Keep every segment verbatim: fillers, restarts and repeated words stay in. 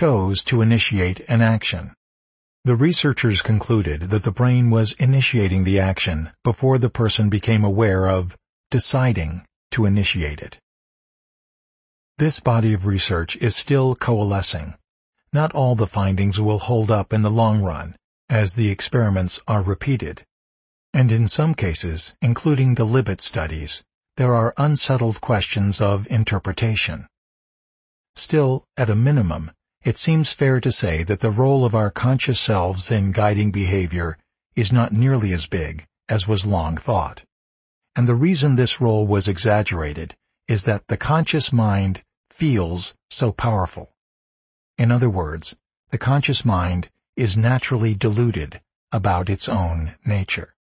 chose to initiate an action. The researchers concluded that the brain was initiating the action before the person became aware of deciding to initiate it. This body of research is still coalescing. Not all the findings will hold up in the long run, as the experiments are repeated. And in some cases, including the Libet studies, there are unsettled questions of interpretation. Still, at a minimum, it seems fair to say that the role of our conscious selves in guiding behavior is not nearly as big as was long thought. And the reason this role was exaggerated is that the conscious mind feels so powerful. In other words, the conscious mind is naturally deluded about its own nature.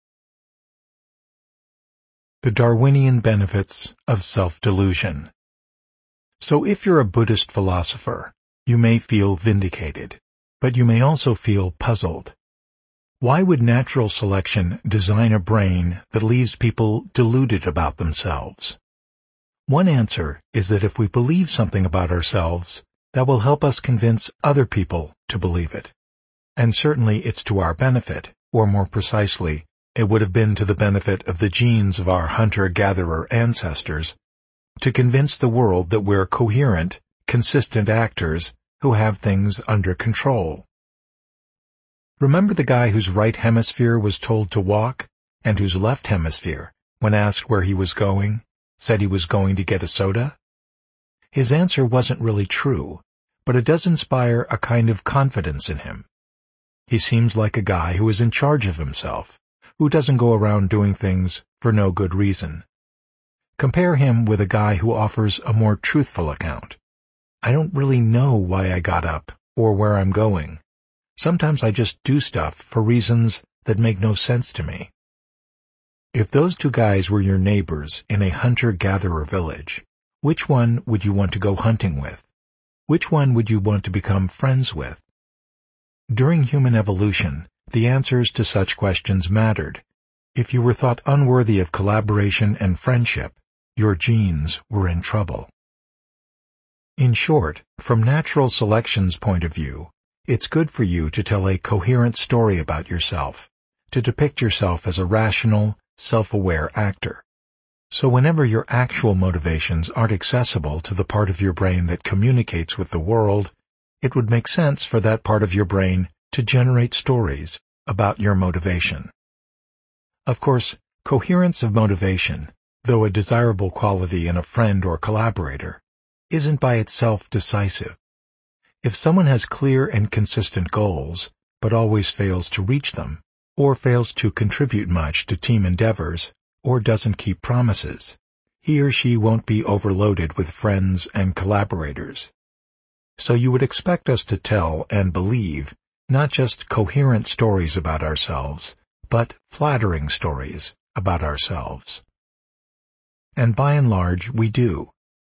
The Darwinian benefits of self-delusion. So if you're a Buddhist philosopher, you may feel vindicated, but you may also feel puzzled. Why would natural selection design a brain that leaves people deluded about themselves? One answer is that if we believe something about ourselves, that will help us convince other people to believe it. And certainly it's to our benefit, or more precisely, it would have been to the benefit of the genes of our hunter-gatherer ancestors, to convince the world that we're coherent, consistent actors who have things under control. Remember the guy whose right hemisphere was told to walk, and whose left hemisphere, when asked where he was going, said he was going to get a soda? His answer wasn't really true, but it does inspire a kind of confidence in him. He seems like a guy who is in charge of himself, who doesn't go around doing things for no good reason. Compare him with a guy who offers a more truthful account. I don't really know why I got up or where I'm going. Sometimes I just do stuff for reasons that make no sense to me. If those two guys were your neighbors in a hunter-gatherer village, which one would you want to go hunting with? Which one would you want to become friends with? During human evolution, the answers to such questions mattered. If you were thought unworthy of collaboration and friendship, your genes were in trouble. In short, from natural selection's point of view, it's good for you to tell a coherent story about yourself, to depict yourself as a rational, self-aware actor. So whenever your actual motivations aren't accessible to the part of your brain that communicates with the world, it would make sense for that part of your brain to generate stories about your motivation. Of course, coherence of motivation, though a desirable quality in a friend or collaborator, isn't by itself decisive. If someone has clear and consistent goals, but always fails to reach them, or fails to contribute much to team endeavors, or doesn't keep promises, he or she won't be overloaded with friends and collaborators. So you would expect us to tell and believe not just coherent stories about ourselves, but flattering stories about ourselves. And by and large, we do.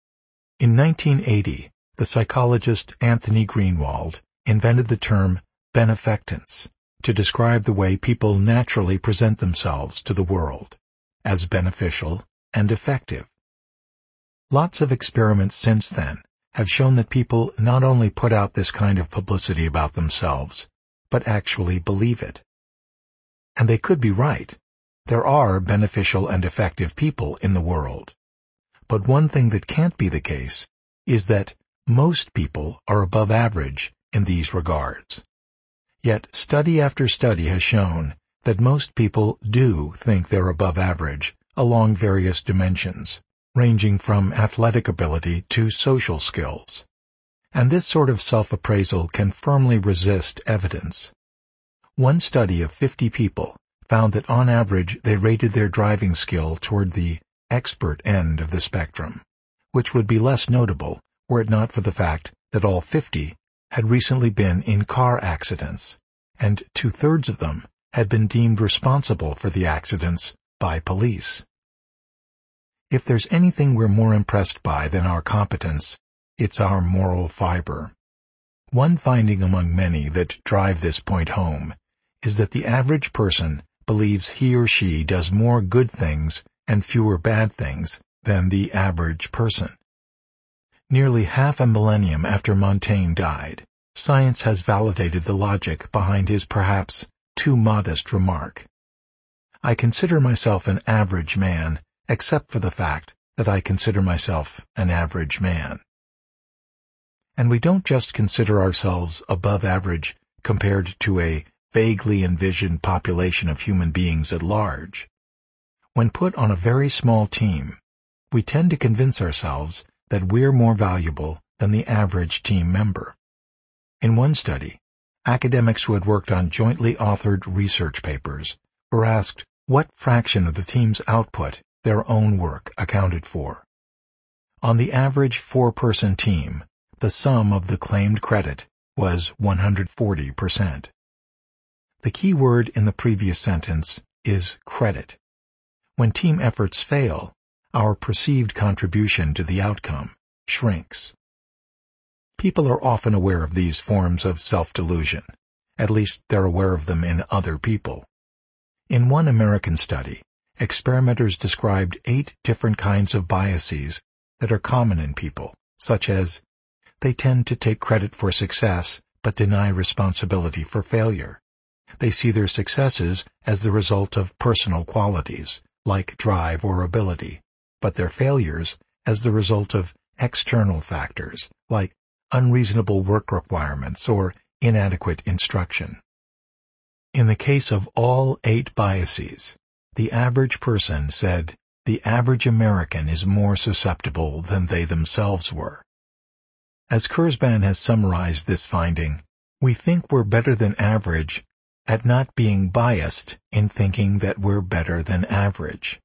In nineteen eighty, the psychologist Anthony Greenwald invented the term benefactance to describe the way people naturally present themselves to the world, as beneficial and effective. Lots of experiments since then have shown that people not only put out this kind of publicity about themselves, but actually believe it. And they could be right. There are beneficial and effective people in the world. But one thing that can't be the case is that most people are above average in these regards. Yet study after study has shown that most people do think they're above average along various dimensions, ranging from athletic ability to social skills. And this sort of self-appraisal can firmly resist evidence. One study of fifty people found that on average they rated their driving skill toward the expert end of the spectrum, which would be less notable were it not for the fact that all fifty had recently been in car accidents, and two-thirds of them had been deemed responsible for the accidents by police. If there's anything we're more impressed by than our competence, it's our moral fiber. One finding among many that drive this point home is that the average person believes he or she does more good things and fewer bad things than the average person. Nearly half a millennium after Montaigne died, science has validated the logic behind his perhaps too modest remark. I consider myself an average man, except for the fact that I consider myself an average man. And we don't just consider ourselves above average compared to a vaguely envisioned population of human beings at large. When put on a very small team, we tend to convince ourselves that we're more valuable than the average team member. In one study, academics who had worked on jointly authored research papers were asked what fraction of the team's output their own work accounted for. On the average four-person team, the sum of the claimed credit was one hundred forty percent. The key word in the previous sentence is credit. When team efforts fail, our perceived contribution to the outcome shrinks. People are often aware of these forms of self-delusion. At least they're aware of them in other people. In one American study, experimenters described eight different kinds of biases that are common in people, such as they tend to take credit for success but deny responsibility for failure. They see their successes as the result of personal qualities, like drive or ability, but their failures as the result of external factors, like unreasonable work requirements or inadequate instruction. In the case of all eight biases, the average person said the average American is more susceptible than they themselves were. As Kurzban has summarized this finding, we think we're better than average at not being biased in thinking that we're better than average.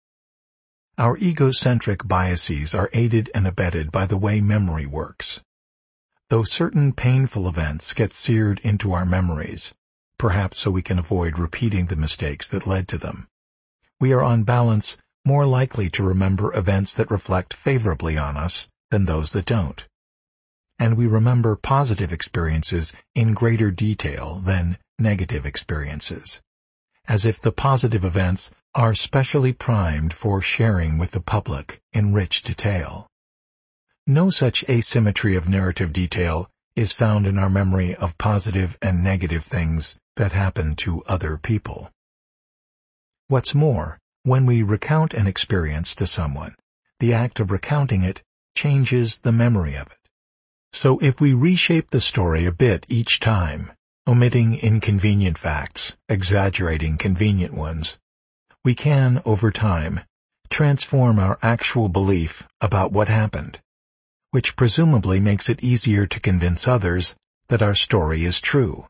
Our egocentric biases are aided and abetted by the way memory works. Though certain painful events get seared into our memories, perhaps so we can avoid repeating the mistakes that led to them, we are on balance more likely to remember events that reflect favorably on us than those that don't. And we remember positive experiences in greater detail than negative experiences, as if the positive events are specially primed for sharing with the public in rich detail. No such asymmetry of narrative detail is found in our memory of positive and negative things that happen to other people. What's more, when we recount an experience to someone, the act of recounting it changes the memory of it. So if we reshape the story a bit each time, omitting inconvenient facts, exaggerating convenient ones, we can, over time, transform our actual belief about what happened, which presumably makes it easier to convince others that our story is true.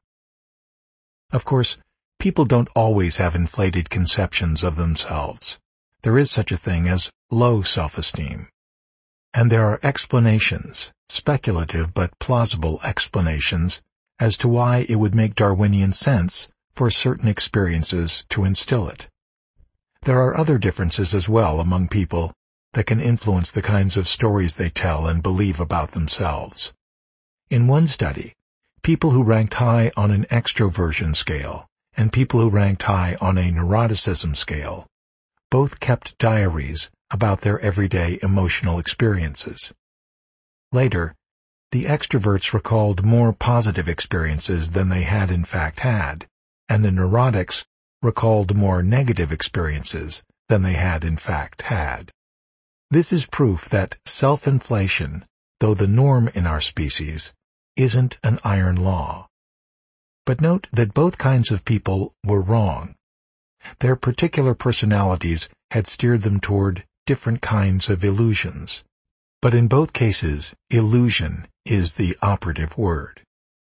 Of course, people don't always have inflated conceptions of themselves. There is such a thing as low self-esteem. And there are explanations, speculative but plausible explanations, as to why it would make Darwinian sense for certain experiences to instill it. There are other differences as well among people that can influence the kinds of stories they tell and believe about themselves. In one study, people who ranked high on an extroversion scale and people who ranked high on a neuroticism scale both kept diaries about their everyday emotional experiences. Later, the extroverts recalled more positive experiences than they had in fact had, and the neurotics recalled more negative experiences than they had in fact had. This is proof that self-inflation, though the norm in our species, isn't an iron law. But note that both kinds of people were wrong. Their particular personalities had steered them toward different kinds of illusions. But in both cases, illusion is the operative word.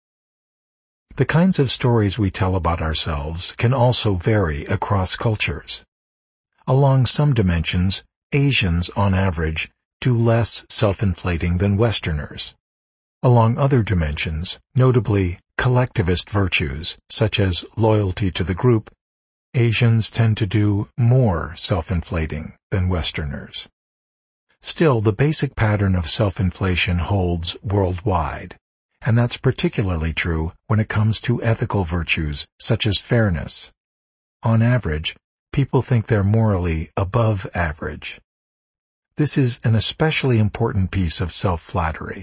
The kinds of stories we tell about ourselves can also vary across cultures. Along some dimensions, Asians, on average, do less self-inflating than Westerners. Along other dimensions, notably collectivist virtues, such as loyalty to the group, Asians tend to do more self-inflating than Westerners. Still, the basic pattern of self-inflation holds worldwide, and that's particularly true when it comes to ethical virtues such as fairness. On average, people think they're morally above average. This is an especially important piece of self-flattery,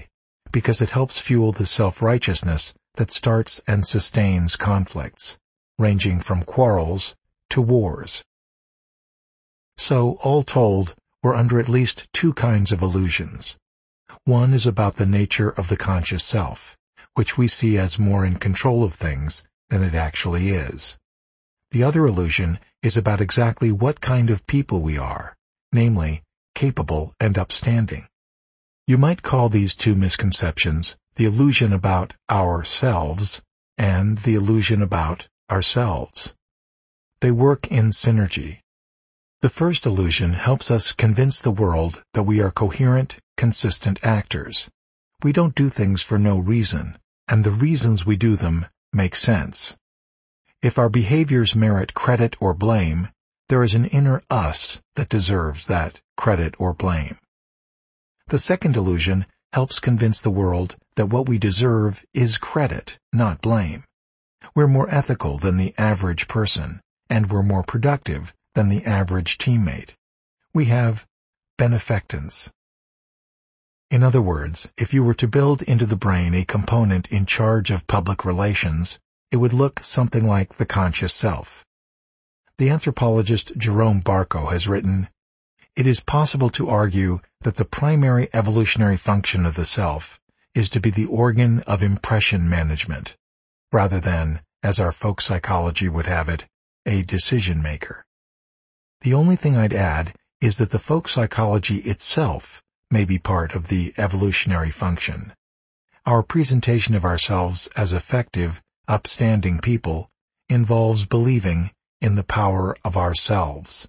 because it helps fuel the self-righteousness that starts and sustains conflicts, ranging from quarrels to wars. So, all told, we're under at least two kinds of illusions. One is about the nature of the conscious self, which we see as more in control of things than it actually is. The other illusion is about exactly what kind of people we are, namely, capable and upstanding. You might call these two misconceptions the illusion about ourselves and the illusion about ourselves. They work in synergy. The first illusion helps us convince the world that we are coherent, consistent actors. We don't do things for no reason, and the reasons we do them make sense. If our behaviors merit credit or blame, there is an inner us that deserves that credit or blame. The second illusion helps convince the world that what we deserve is credit, not blame. We're more ethical than the average person, and we're more productive than the average teammate. We have benefactance. In other words, if you were to build into the brain a component in charge of public relations, it would look something like the conscious self. The anthropologist Jerome Barco has written, "It is possible to argue that the primary evolutionary function of the self is to be the organ of impression management, rather than, as our folk psychology would have it, a decision maker." The only thing I'd add is that the folk psychology itself may be part of the evolutionary function. Our presentation of ourselves as effective, upstanding people involves believing in the power of ourselves.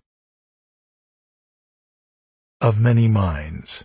Of many minds.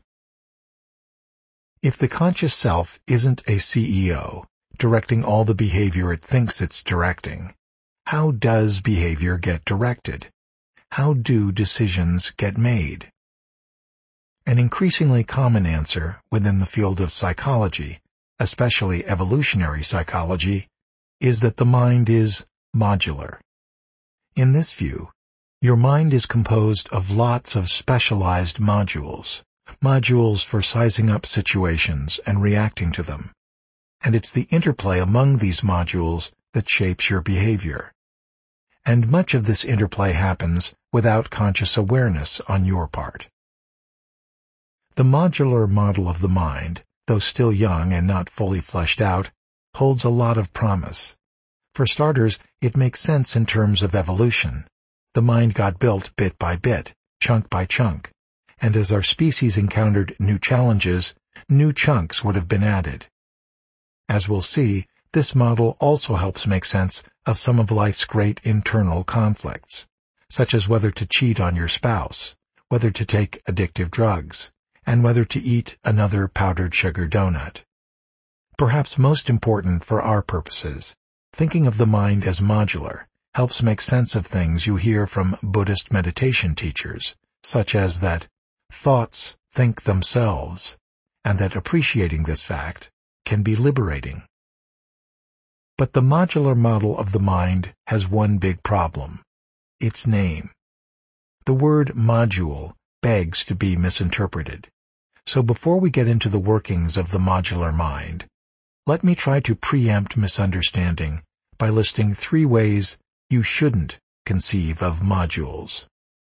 If the conscious self isn't a C E O, directing all the behavior it thinks it's directing, how does behavior get directed? How do decisions get made? An increasingly common answer within the field of psychology, especially evolutionary psychology, is that the mind is modular. In this view, your mind is composed of lots of specialized modules, modules for sizing up situations and reacting to them, and it's the interplay among these modules that shapes your behavior. And much of this interplay happens without conscious awareness on your part. The modular model of the mind, though still young and not fully fleshed out, holds a lot of promise. For starters, it makes sense in terms of evolution. The mind got built bit by bit, chunk by chunk, and as our species encountered new challenges, new chunks would have been added. As we'll see, this model also helps make sense of some of life's great internal conflicts, such as whether to cheat on your spouse, whether to take addictive drugs, and whether to eat another powdered sugar donut. Perhaps most important for our purposes, thinking of the mind as modular helps make sense of things you hear from Buddhist meditation teachers, such as that thoughts think themselves, and that appreciating this fact can be liberating. But the modular model of the mind has one big problem: its name. The word module begs to be misinterpreted. So before we get into the workings of the modular mind, let me try to preempt misunderstanding by listing three ways you shouldn't conceive of modules.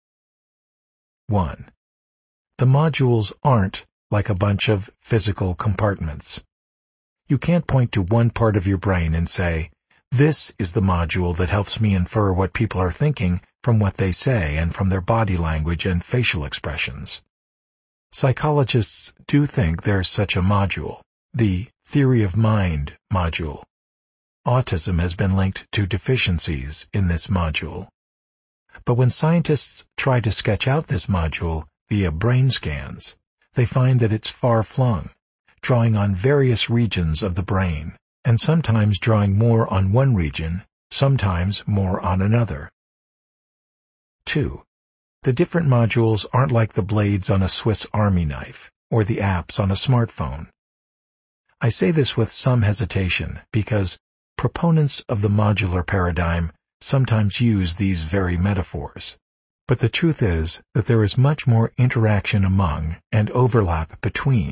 One. The modules aren't like a bunch of physical compartments. You can't point to one part of your brain and say, "This is the module that helps me infer what people are thinking from what they say and from their body language and facial expressions." Psychologists do think there's such a module, the theory of mind module. Autism has been linked to deficiencies in this module. But when scientists try to sketch out this module via brain scans, they find that it's far-flung, drawing on various regions of the brain, and sometimes drawing more on one region, sometimes more on another. Two. The different modules aren't like the blades on a Swiss Army knife, or the apps on a smartphone. I say this with some hesitation, because proponents of the modular paradigm sometimes use these very metaphors. But the truth is that there is much more interaction among and overlap between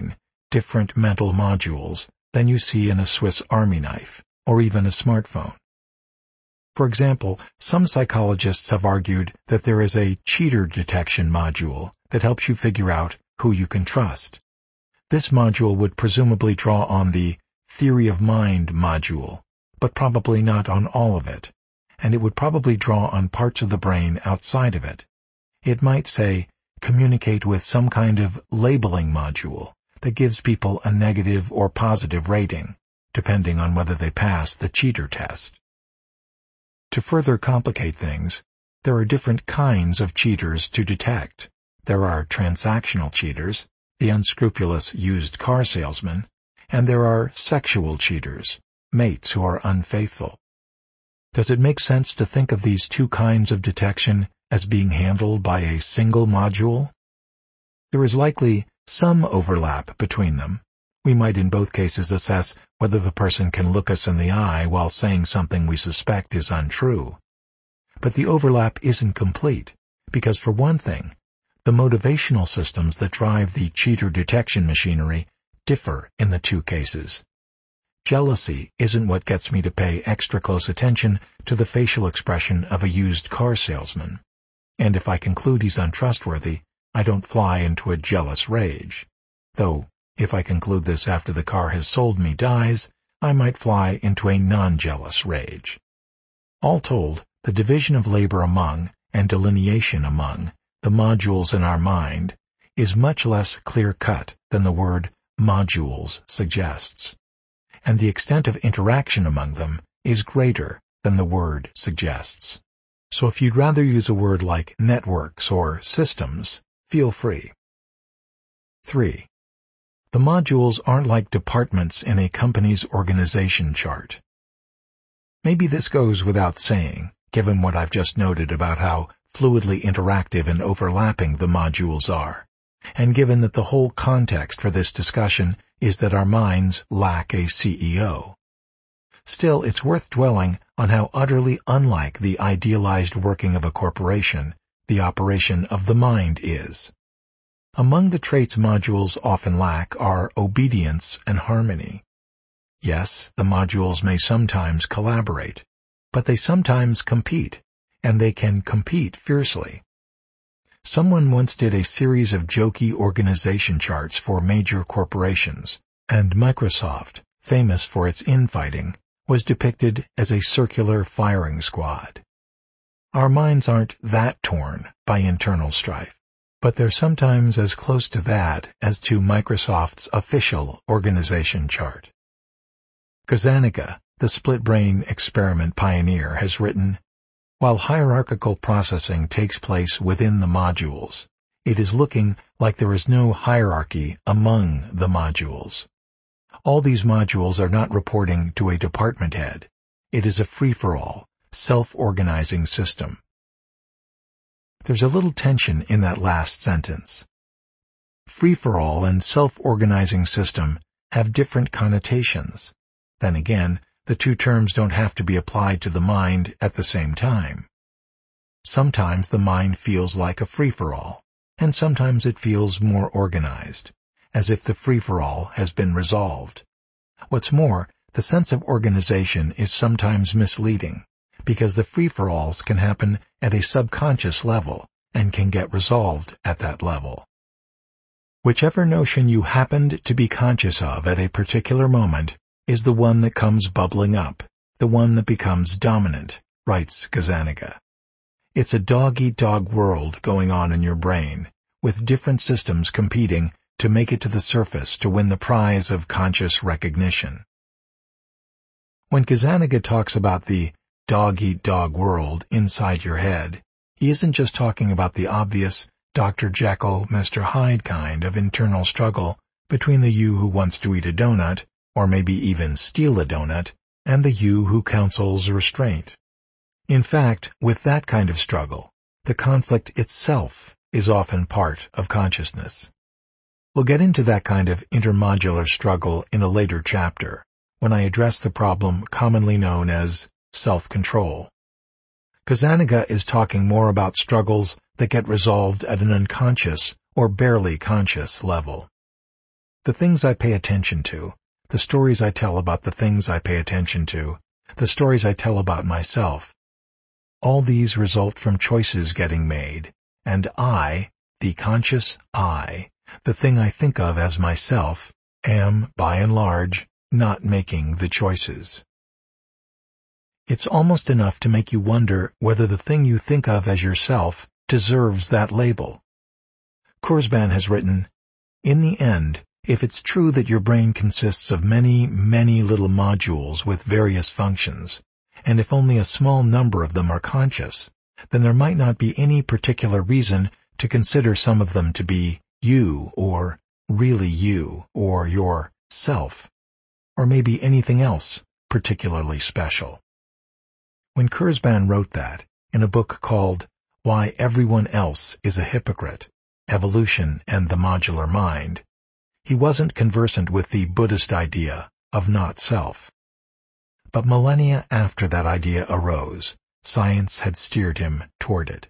different mental modules than you see in a Swiss Army knife or even a smartphone. For example, some psychologists have argued that there is a cheater detection module that helps you figure out who you can trust. This module would presumably draw on the theory of mind module, but probably not on all of it, and it would probably draw on parts of the brain outside of it. It might, say, communicate with some kind of labeling module that gives people a negative or positive rating, depending on whether they pass the cheater test. To further complicate things, there are different kinds of cheaters to detect. There are transactional cheaters, the unscrupulous used car salesman, and there are sexual cheaters, mates who are unfaithful. Does it make sense to think of these two kinds of detection as being handled by a single module? There is likely some overlap between them. We might in both cases assess whether the person can look us in the eye while saying something we suspect is untrue. But the overlap isn't complete, because for one thing, the motivational systems that drive the cheater detection machinery differ in the two cases. Jealousy isn't what gets me to pay extra close attention to the facial expression of a used car salesman. And if I conclude he's untrustworthy, I don't fly into a jealous rage. Though, if I conclude this after the car has sold me dies, I might fly into a non-jealous rage. All told, the division of labor among, and delineation among, the modules in our mind is much less clear-cut than the word modules suggests, and the extent of interaction among them is greater than the word suggests. So if you'd rather use a word like networks or systems, feel free. three. The modules aren't like departments in a company's organization chart. Maybe this goes without saying, given what I've just noted about how fluidly interactive and overlapping the modules are, and given that the whole context for this discussion is that our minds lack a C E O. Still, it's worth dwelling on how utterly unlike the idealized working of a corporation the operation of the mind is. Among the traits modules often lack are obedience and harmony. Yes, the modules may sometimes collaborate, but they sometimes compete, and they can compete fiercely. Someone once did a series of jokey organization charts for major corporations, and Microsoft, famous for its infighting, was depicted as a circular firing squad. Our minds aren't that torn by internal strife, but they're sometimes as close to that as to Microsoft's official organization chart. Gazzaniga, the split-brain experiment pioneer, has written, "While hierarchical processing takes place within the modules, it is looking like there is no hierarchy among the modules. All these modules are not reporting to a department head. It is a free-for-all, self-organizing system." There's a little tension in that last sentence. Free-for-all and self-organizing system have different connotations. Then again, the two terms don't have to be applied to the mind at the same time. Sometimes the mind feels like a free-for-all, and sometimes it feels more organized, as if the free-for-all has been resolved. What's more, the sense of organization is sometimes misleading, because the free-for-alls can happen at a subconscious level and can get resolved at that level. Whichever notion you happened to be conscious of at a particular moment is the one that comes bubbling up, the one that becomes dominant, writes Gazzaniga. It's a dog-eat-dog world going on in your brain, with different systems competing to make it to the surface to win the prize of conscious recognition. When Gazzaniga talks about the dog-eat-dog world inside your head, he isn't just talking about the obvious Doctor Jekyll, Mister Hyde kind of internal struggle between the you who wants to eat a donut, or maybe even steal a donut, and the you who counsels restraint. In fact, with that kind of struggle, the conflict itself is often part of consciousness. We'll get into that kind of intermodular struggle in a later chapter, when I address the problem commonly known as self-control. Gazzaniga is talking more about struggles that get resolved at an unconscious or barely conscious level. the things I pay attention to, the stories I tell about the things I pay attention to, the stories I tell about myself. All these result from choices getting made, and I, the conscious I, the thing I think of as myself, am, by and large, not making the choices. It's almost enough to make you wonder whether the thing you think of as yourself deserves that label. Kurzban has written, "In the end, if it's true that your brain consists of many, many little modules with various functions, and if only a small number of them are conscious, then there might not be any particular reason to consider some of them to be you, or really you, or your self, or maybe anything else particularly special." When Kurzban wrote that, in a book called Why Everyone Else is a Hypocrite, Evolution and the Modular Mind, he wasn't conversant with the Buddhist idea of not-self. But millennia after that idea arose, science had steered him toward it.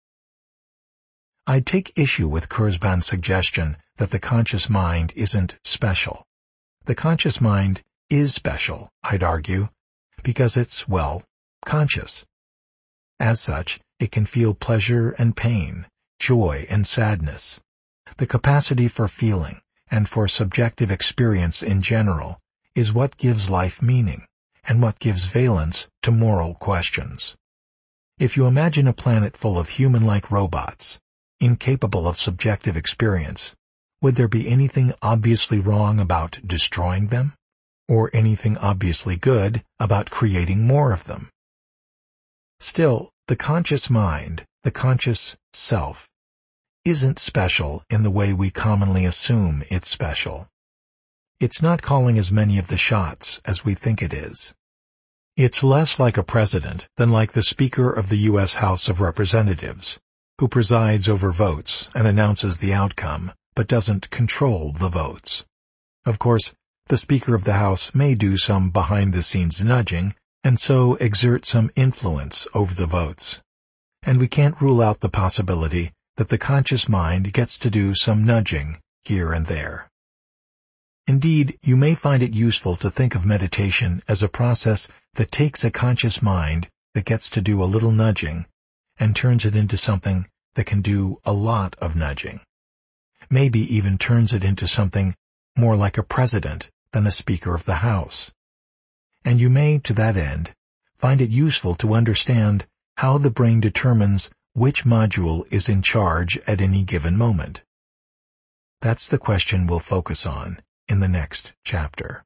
I'd take issue with Kurzban's suggestion that the conscious mind isn't special. The conscious mind is special, I'd argue, because it's, well, conscious. As such, it can feel pleasure and pain, joy and sadness. The capacity for feeling and for subjective experience in general is what gives life meaning and what gives valence to moral questions. If you imagine a planet full of human-like robots, incapable of subjective experience, would there be anything obviously wrong about destroying them? Or anything obviously good about creating more of them? Still, the conscious mind, the conscious self, isn't special in the way we commonly assume it's special. It's not calling as many of the shots as we think it is. It's less like a president than like the Speaker of the U S House of Representatives, who presides over votes and announces the outcome, but doesn't control the votes. Of course, the Speaker of the House may do some behind-the-scenes nudging, and so exert some influence over the votes. And we can't rule out the possibility that the conscious mind gets to do some nudging here and there. Indeed, you may find it useful to think of meditation as a process that takes a conscious mind that gets to do a little nudging and turns it into something that can do a lot of nudging. Maybe even turns it into something more like a president than a Speaker of the House. And you may, to that end, find it useful to understand how the brain determines which module is in charge at any given moment. That's the question we'll focus on in the next chapter.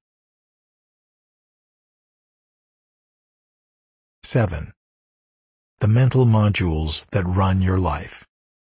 seven. The mental modules that run your life.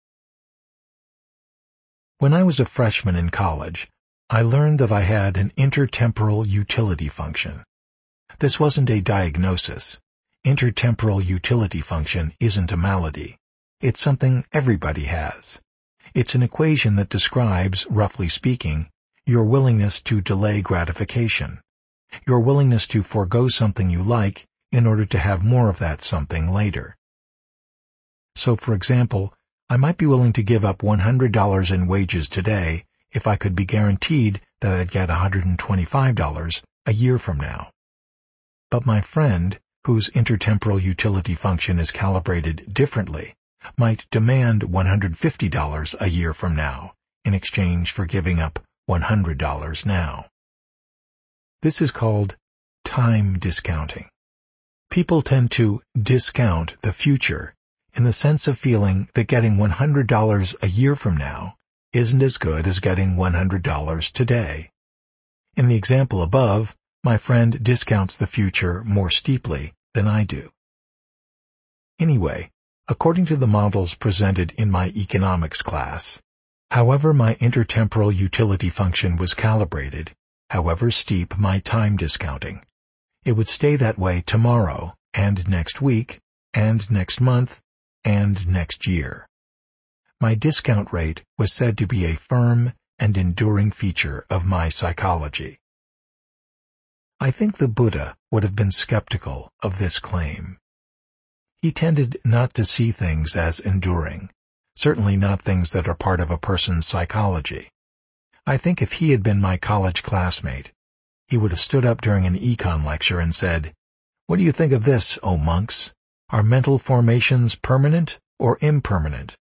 When I was a freshman in college, I learned that I had an intertemporal utility function. This wasn't a diagnosis. Intertemporal utility function isn't a malady. It's something everybody has. It's an equation that describes, roughly speaking, your willingness to delay gratification, your willingness to forego something you like in order to have more of that something later. So, for example, I might be willing to give up one hundred dollars in wages today if I could be guaranteed that I'd get one hundred twenty-five dollars a year from now. But my friend, whose intertemporal utility function is calibrated differently, might demand one hundred fifty dollars a year from now in exchange for giving up one hundred dollars now. This is called time discounting. People tend to discount the future in the sense of feeling that getting one hundred dollars a year from now isn't as good as getting one hundred dollars today. In the example above, my friend discounts the future more steeply than I do. Anyway, according to the models presented in my economics class, however my intertemporal utility function was calibrated, however steep my time discounting, it would stay that way tomorrow, and next week, and next month, and next year. My discount rate was said to be a firm and enduring feature of my psychology. I think the Buddha would have been skeptical of this claim. He tended not to see things as enduring, certainly not things that are part of a person's psychology. I think if he had been my college classmate, he would have stood up during an econ lecture and said, "What do you think of this, O monks? Are mental formations permanent or impermanent?"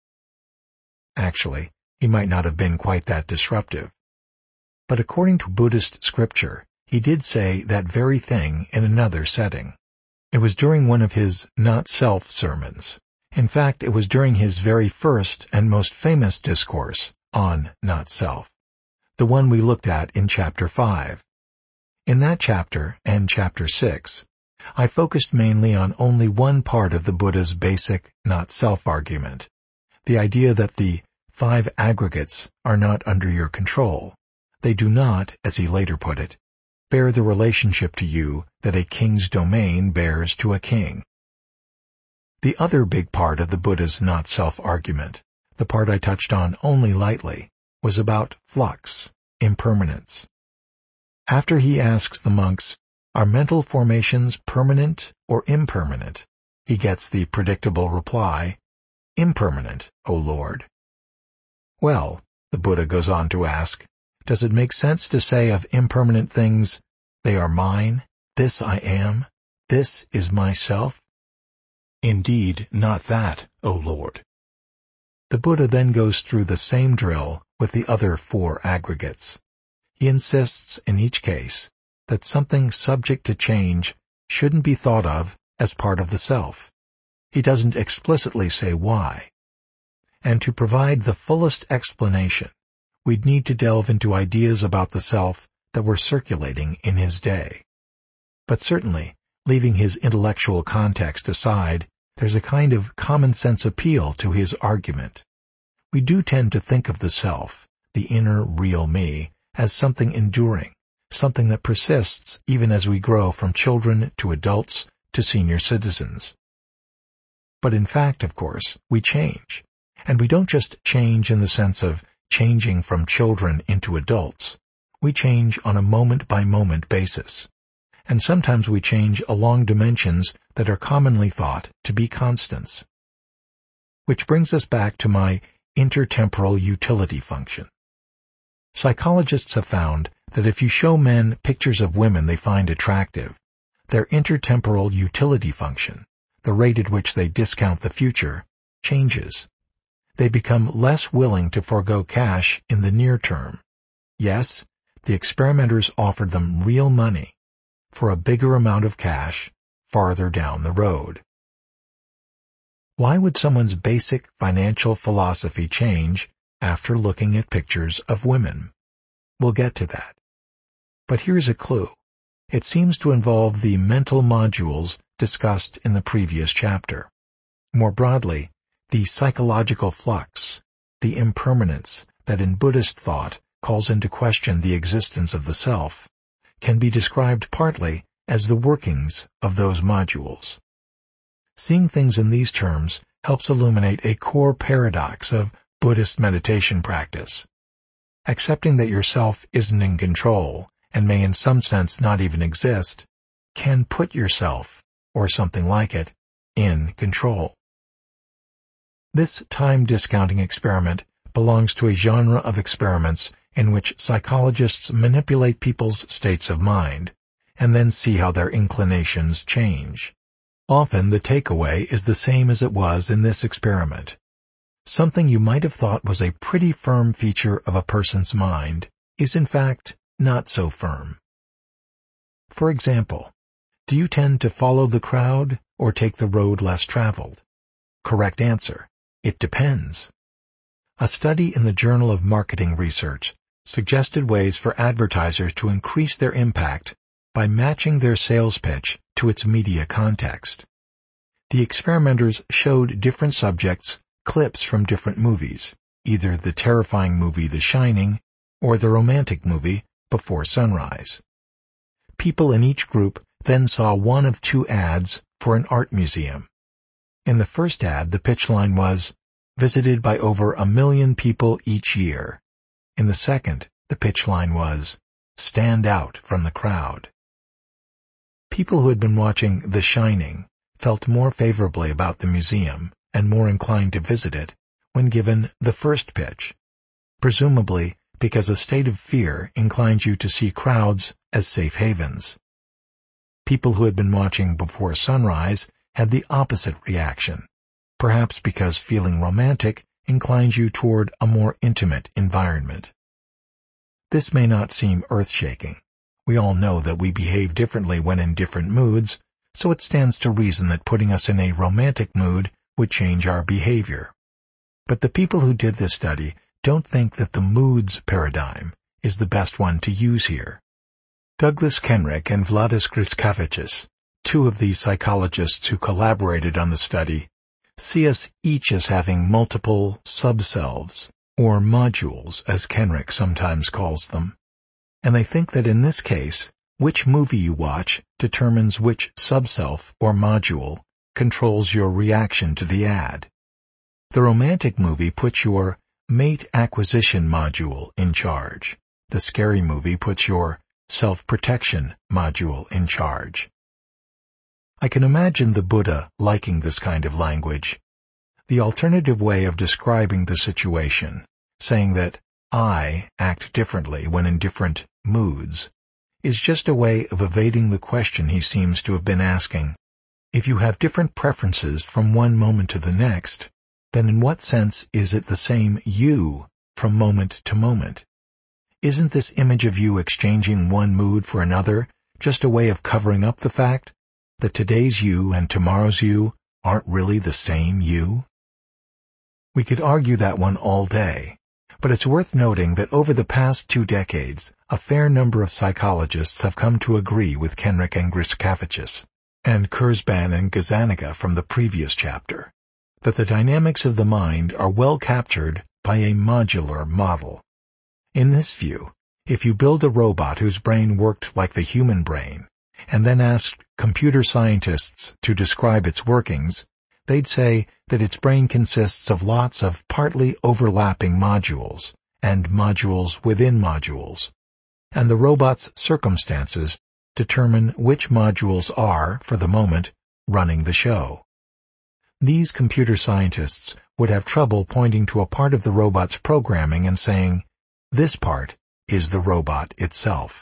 Actually, he might not have been quite that disruptive. But according to Buddhist scripture, he did say that very thing in another setting. It was during one of his not-self sermons. In fact, it was during his very first and most famous discourse on not-self, the one we looked at in Chapter five. In that chapter, and Chapter six, I focused mainly on only one part of the Buddha's basic not-self argument, the idea that the five aggregates are not under your control. They do not, as he later put it, bear the relationship to you that a king's domain bears to a king. The other big part of the Buddha's not-self argument, the part I touched on only lightly, was about flux, impermanence. After he asks the monks, "Are mental formations permanent or impermanent?" he gets the predictable reply, "Impermanent, O Lord." Well, the Buddha goes on to ask, does it make sense to say of impermanent things, "They are mine, this I am, this is myself"? Indeed, not that, O Lord. The Buddha then goes through the same drill with the other four aggregates. He insists in each case that something subject to change shouldn't be thought of as part of the self. He doesn't explicitly say why. And to provide the fullest explanation, we'd need to delve into ideas about the self that were circulating in his day. But certainly, leaving his intellectual context aside, there's a kind of common-sense appeal to his argument. We do tend to think of the self, the inner real me, as something enduring, something that persists even as we grow from children to adults to senior citizens. But in fact, of course, we change. And we don't just change in the sense of changing from children into adults. We change on a moment-by-moment basis. And sometimes we change along dimensions that are commonly thought to be constants. Which brings us back to my intertemporal utility function. Psychologists have found that if you show men pictures of women they find attractive, their intertemporal utility function, the rate at which they discount the future, changes. They become less willing to forego cash in the near term. Yes, the experimenters offered them real money for a bigger amount of cash farther down the road. Why would someone's basic financial philosophy change after looking at pictures of women? We'll get to that. But here's a clue. It seems to involve the mental modules discussed in the previous chapter. More broadly, the psychological flux, the impermanence that in Buddhist thought calls into question the existence of the self, can be described partly as the workings of those modules. Seeing things in these terms helps illuminate a core paradox of Buddhist meditation practice. Accepting that yourself isn't in control, and may in some sense not even exist, can put yourself, or something like it, in control. This time discounting experiment belongs to a genre of experiments in which psychologists manipulate people's states of mind, and then see how their inclinations change. Often the takeaway is the same as it was in this experiment. Something you might have thought was a pretty firm feature of a person's mind is in fact not so firm. For example, do you tend to follow the crowd or take the road less traveled? Correct answer: it depends. A study in the Journal of Marketing Research suggested ways for advertisers to increase their impact by matching their sales pitch to its media context. The experimenters showed different subjects clips from different movies, either the terrifying movie The Shining or the romantic movie Before Sunrise. People in each group then saw one of two ads for an art museum. In the first ad, the pitch line was, "Visited by over a million people each year." In the second, the pitch line was, "Stand out from the crowd." People who had been watching The Shining felt more favorably about the museum and more inclined to visit it when given the first pitch, presumably because a state of fear inclines you to see crowds as safe havens. People who had been watching Before Sunrise had the opposite reaction, perhaps because feeling romantic inclines you toward a more intimate environment. This may not seem earth-shaking. We all know that we behave differently when in different moods, so it stands to reason that putting us in a romantic mood would change our behavior. But the people who did this study don't think that the moods paradigm is the best one to use here. Douglas Kenrick and Vladas Griskavicius, two of the psychologists who collaborated on the study, see us each as having multiple subselves, or modules as Kenrick sometimes calls them. And they think that in this case, which movie you watch determines which subself or module controls your reaction to the ad. The romantic movie puts your mate acquisition module in charge. The scary movie puts your self-protection module in charge. I can imagine the Buddha liking this kind of language. The alternative way of describing the situation, saying that I act differently when in different moods, is just a way of evading the question he seems to have been asking. If you have different preferences from one moment to the next, then in what sense is it the same you from moment to moment? Isn't this image of you exchanging one mood for another just a way of covering up the fact that today's you and tomorrow's you aren't really the same you? We could argue that one all day, but it's worth noting that over the past two decades, a fair number of psychologists have come to agree with Kenrick and Griskavicius, and Kurzban and Gazzaniga from the previous chapter, that the dynamics of the mind are well captured by a modular model. In this view, if you build a robot whose brain worked like the human brain, and then asked computer scientists to describe its workings, they'd say that its brain consists of lots of partly overlapping modules, and modules within modules, and the robot's circumstances determine which modules are, for the moment, running the show. These computer scientists would have trouble pointing to a part of the robot's programming and saying, this part is the robot itself.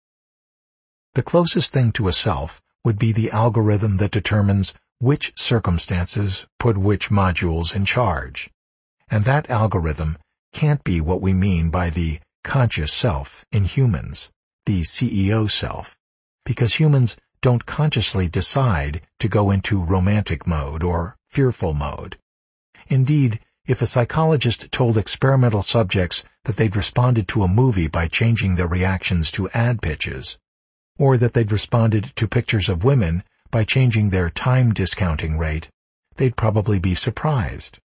The closest thing to a self would be the algorithm that determines which circumstances put which modules in charge. And that algorithm can't be what we mean by the conscious self in humans, the C E O self, because humans don't consciously decide to go into romantic mode or fearful mode. Indeed, if a psychologist told experimental subjects that they'd responded to a movie by changing their reactions to ad pitches, or that they'd responded to pictures of women by changing their time discounting rate, they'd probably be surprised.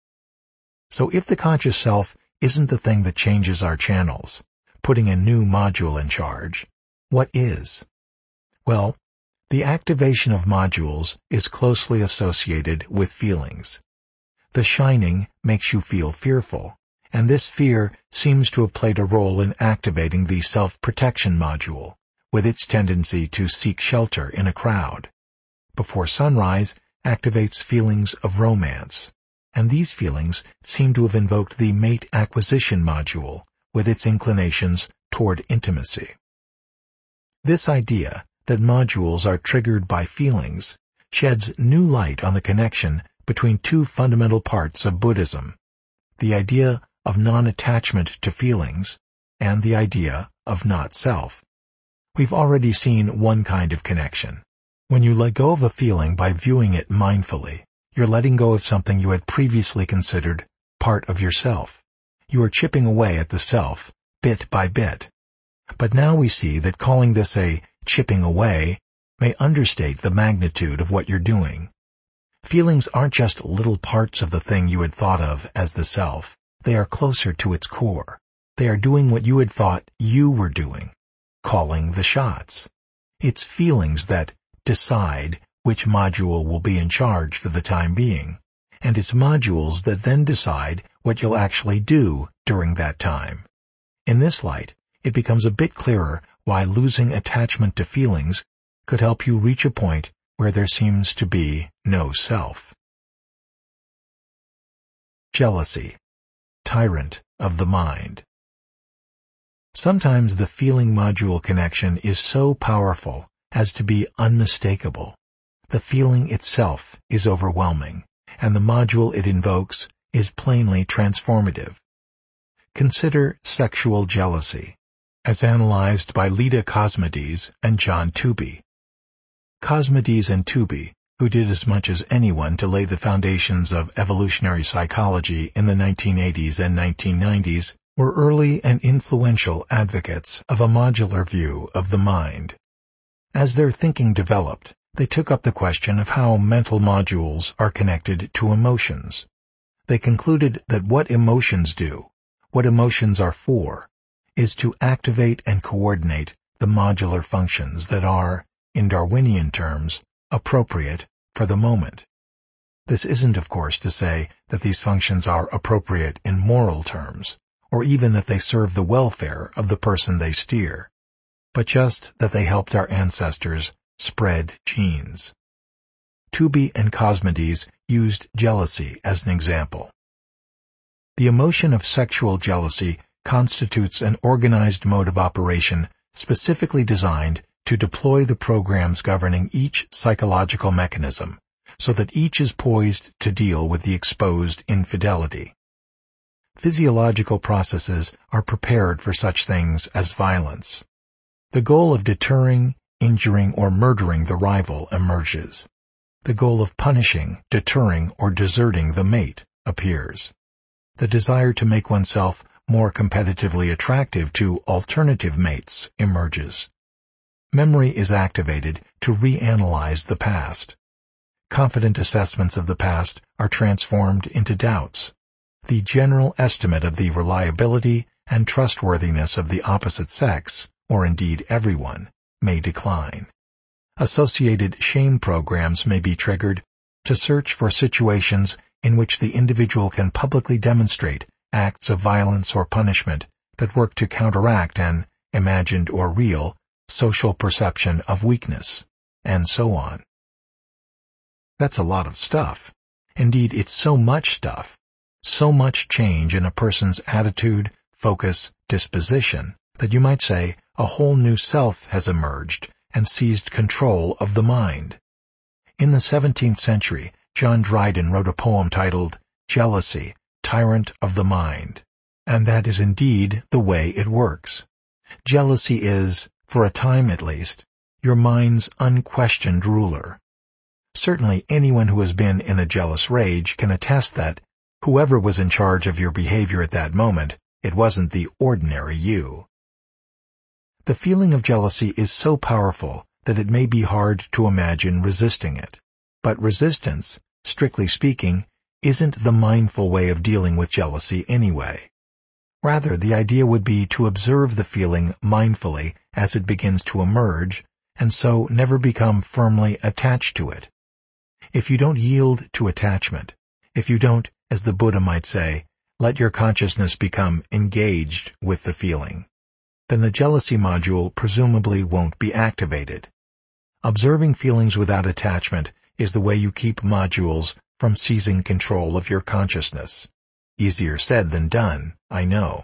So if the conscious self isn't the thing that changes our channels, putting a new module in charge, what is? Well, the activation of modules is closely associated with feelings. The Shining makes you feel fearful, and this fear seems to have played a role in activating the self-protection module, with its tendency to seek shelter in a crowd. Before Sunrise activates feelings of romance, and these feelings seem to have invoked the mate acquisition module, with its inclinations toward intimacy. This idea that modules are triggered by feelings sheds new light on the connection between two fundamental parts of Buddhism, the idea of non-attachment to feelings and the idea of not-self. We've already seen one kind of connection. When you let go of a feeling by viewing it mindfully, you're letting go of something you had previously considered part of yourself. You are chipping away at the self, bit by bit. But now we see that calling this a chipping away may understate the magnitude of what you're doing. Feelings aren't just little parts of the thing you had thought of as the self. They are closer to its core. They are doing what you had thought you were doing, calling the shots. It's feelings that decide which module will be in charge for the time being, and it's modules that then decide what you'll actually do during that time. In this light, it becomes a bit clearer why losing attachment to feelings could help you reach a point where there seems to be no self. Jealousy, tyrant of the mind. Sometimes the feeling module connection is so powerful as to be unmistakable. The feeling itself is overwhelming, and the module it invokes is plainly transformative. Consider sexual jealousy, as analyzed by Leda Cosmides and John Tooby. Cosmides and Tooby, who did as much as anyone to lay the foundations of evolutionary psychology in the nineteen eighties and nineteen nineties, were early and influential advocates of a modular view of the mind. As their thinking developed, they took up the question of how mental modules are connected to emotions. They concluded that what emotions do, what emotions are for, is to activate and coordinate the modular functions that are, in Darwinian terms, appropriate for the moment. This isn't, of course, to say that these functions are appropriate in moral terms, or even that they serve the welfare of the person they steer, but just that they helped our ancestors spread genes. Tooby and Cosmides used jealousy as an example. The emotion of sexual jealousy constitutes an organized mode of operation specifically designed to deploy the programs governing each psychological mechanism, so that each is poised to deal with the exposed infidelity. Physiological processes are prepared for such things as violence. The goal of deterring, injuring, or murdering the rival emerges. The goal of punishing, deterring, or deserting the mate appears. The desire to make oneself more competitively attractive to alternative mates emerges. Memory is activated to reanalyze the past. Confident assessments of the past are transformed into doubts. The general estimate of the reliability and trustworthiness of the opposite sex, or indeed everyone, may decline. Associated shame programs may be triggered to search for situations in which the individual can publicly demonstrate acts of violence or punishment that work to counteract an imagined or real social perception of weakness, and so on. That's a lot of stuff. Indeed, it's so much stuff, so much change in a person's attitude, focus, disposition, that you might say a whole new self has emerged and seized control of the mind. In the seventeenth century, John Dryden wrote a poem titled Jealousy, Tyrant of the Mind, and that is indeed the way it works. Jealousy is, for a time at least, your mind's unquestioned ruler. Certainly anyone who has been in a jealous rage can attest that, whoever was in charge of your behavior at that moment, it wasn't the ordinary you. The feeling of jealousy is so powerful that it may be hard to imagine resisting it. But resistance, strictly speaking, isn't the mindful way of dealing with jealousy anyway. Rather, the idea would be to observe the feeling mindfully as it begins to emerge, and so never become firmly attached to it. If you don't yield to attachment, if you don't, as the Buddha might say, let your consciousness become engaged with the feeling, then the jealousy module presumably won't be activated. Observing feelings without attachment is the way you keep modules from seizing control of your consciousness. Easier said than done, I know.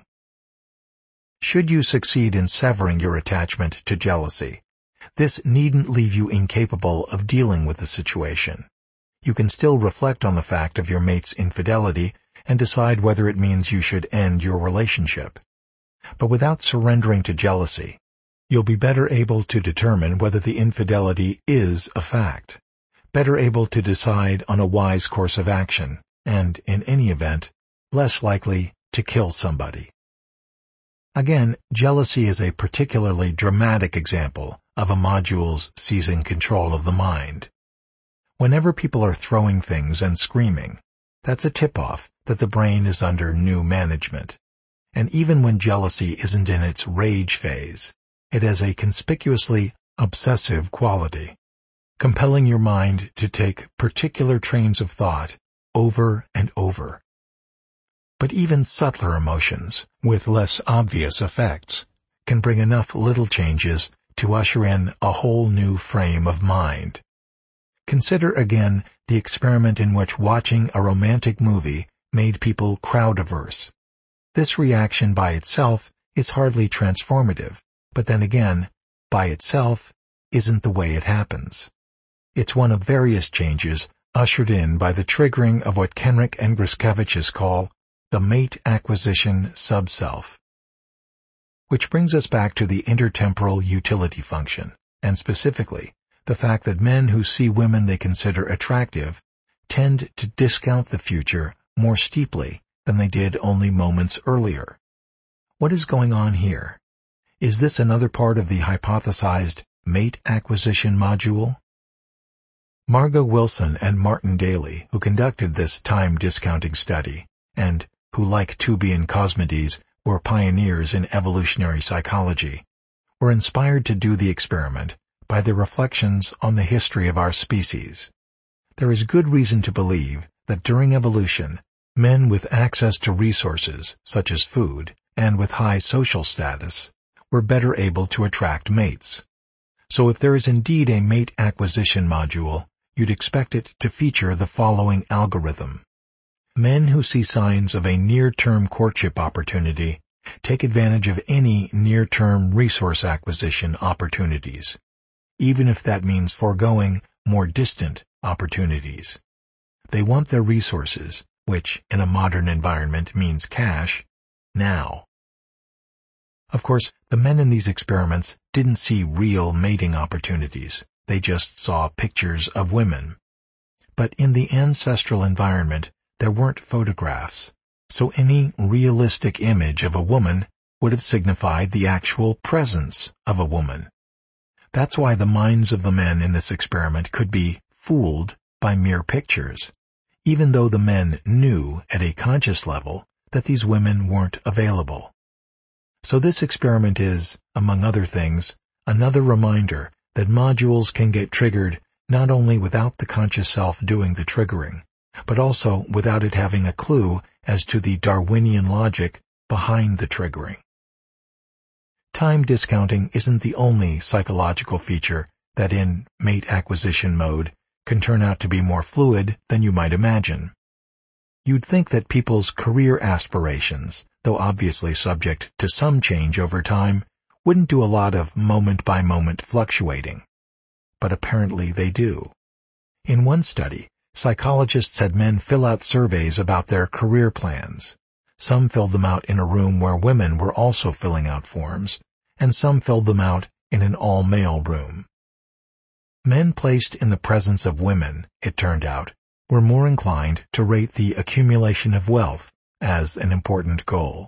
Should you succeed in severing your attachment to jealousy, this needn't leave you incapable of dealing with the situation. You can still reflect on the fact of your mate's infidelity and decide whether it means you should end your relationship. But without surrendering to jealousy, you'll be better able to determine whether the infidelity is a fact, better able to decide on a wise course of action, and, in any event, less likely to kill somebody. Again, jealousy is a particularly dramatic example of a module's seizing control of the mind. Whenever people are throwing things and screaming, that's a tip-off that the brain is under new management. And even when jealousy isn't in its rage phase, it has a conspicuously obsessive quality, compelling your mind to take particular trains of thought over and over. But even subtler emotions, with less obvious effects, can bring enough little changes to usher in a whole new frame of mind. Consider again the experiment in which watching a romantic movie made people crowd-averse. This reaction by itself is hardly transformative, but then again, by itself, isn't the way it happens. It's one of various changes ushered in by the triggering of what Kenrick and Gruszkiewicz call the mate acquisition subself. Which brings us back to the intertemporal utility function, and specifically, the fact that men who see women they consider attractive tend to discount the future more steeply than they did only moments earlier. What is going on here? Is this another part of the hypothesized mate acquisition module? Margot Wilson and Martin Daly, who conducted this time discounting study, and who, like Tooby and Cosmides, were pioneers in evolutionary psychology, were inspired to do the experiment by their reflections on the history of our species. There is good reason to believe that during evolution, men with access to resources, such as food, and with high social status, were better able to attract mates. So if there is indeed a mate acquisition module, you'd expect it to feature the following algorithm. Men who see signs of a near-term courtship opportunity take advantage of any near-term resource acquisition opportunities, even if that means foregoing more distant opportunities. They want their resources, which in a modern environment means cash, now. Of course, the men in these experiments didn't see real mating opportunities. They just saw pictures of women. But in the ancestral environment, there weren't photographs, so any realistic image of a woman would have signified the actual presence of a woman. That's why the minds of the men in this experiment could be fooled by mere pictures, even though the men knew at a conscious level that these women weren't available. So this experiment is, among other things, another reminder that modules can get triggered not only without the conscious self doing the triggering, but also without it having a clue as to the Darwinian logic behind the triggering. Time discounting isn't the only psychological feature that in mate acquisition mode can turn out to be more fluid than you might imagine. You'd think that people's career aspirations, though obviously subject to some change over time, wouldn't do a lot of moment-by-moment fluctuating. But apparently they do. In one study, psychologists had men fill out surveys about their career plans. Some filled them out in a room where women were also filling out forms, and some filled them out in an all-male room. Men placed in the presence of women, it turned out, were more inclined to rate the accumulation of wealth as an important goal.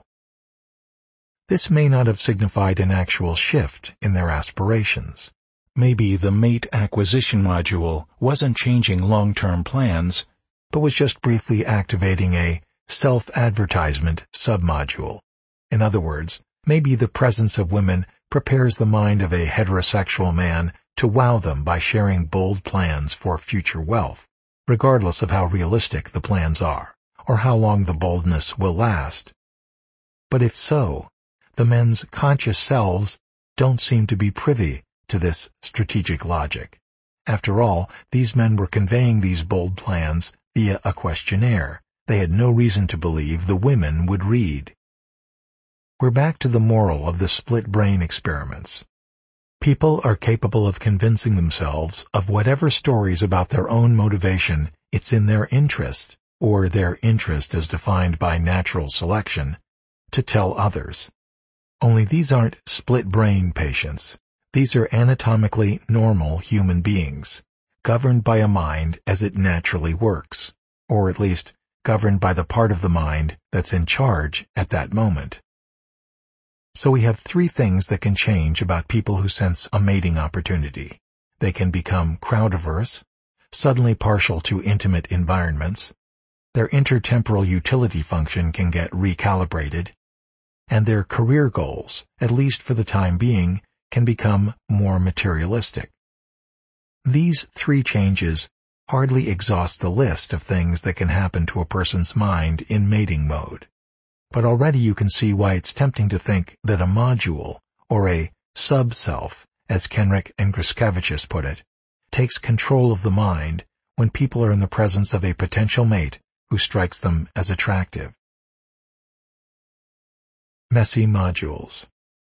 This may not have signified an actual shift in their aspirations. Maybe the mate acquisition module wasn't changing long-term plans, but was just briefly activating a self-advertisement submodule. In other words, maybe the presence of women prepares the mind of a heterosexual man to wow them by sharing bold plans for future wealth, regardless of how realistic the plans are, or how long the boldness will last. But if so, the men's conscious selves don't seem to be privy to this strategic logic. After all, these men were conveying these bold plans via a questionnaire they had no reason to believe the women would read. We're back to the moral of the split brain experiments. People are capable of convincing themselves of whatever stories about their own motivation it's in their interest, or their interest as defined by natural selection, to tell others. Only these aren't split brain patients. These are anatomically normal human beings, governed by a mind as it naturally works, or at least governed by the part of the mind that's in charge at that moment. So we have three things that can change about people who sense a mating opportunity. They can become crowd-averse, suddenly partial to intimate environments, their intertemporal utility function can get recalibrated, and their career goals, at least for the time being, can become more materialistic. These three changes hardly exhaust the list of things that can happen to a person's mind in mating mode. But already you can see why it's tempting to think that a module, or a sub-self, as Kenrick and Gruszkiewicz put it, takes control of the mind when people are in the presence of a potential mate who strikes them as attractive. Messy modules.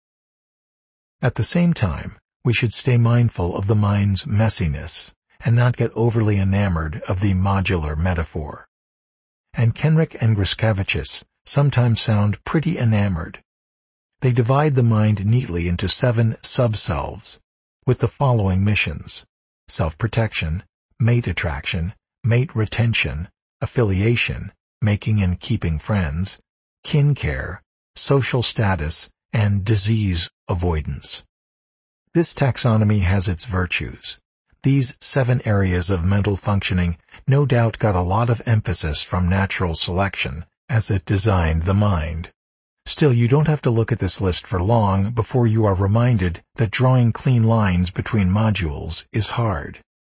At the same time, we should stay mindful of the mind's messiness and not get overly enamored of the modular metaphor. And Kenrick and Gruskevičius sometimes sound pretty enamored. They divide the mind neatly into seven sub-selves, with the following missions: self-protection, mate attraction, mate retention, affiliation, making and keeping friends, kin care, social status, and disease avoidance. This taxonomy has its virtues. These seven areas of mental functioning no doubt got a lot of emphasis from natural selection as it designed the mind. Still, you don't have to look at this list for long before you are reminded that drawing clean lines between modules is hard.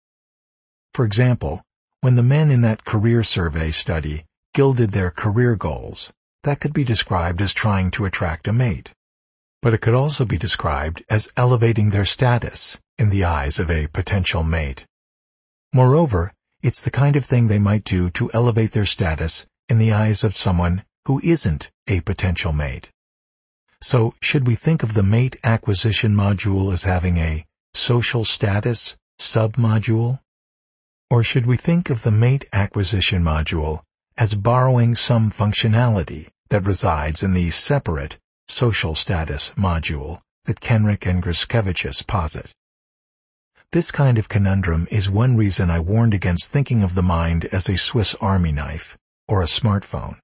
For example, when the men in that career survey study gilded their career goals, that could be described as trying to attract a mate. But it could also be described as elevating their status in the eyes of a potential mate. Moreover, it's the kind of thing they might do to elevate their status in the eyes of someone who isn't a potential mate. So, should we think of the mate acquisition module as having a social status sub-module? Or should we think of the mate acquisition module as borrowing some functionality that resides in the separate social status module that Kenrick and Gruskevičius posit? This kind of conundrum is one reason I warned against thinking of the mind as a Swiss Army knife or a smartphone.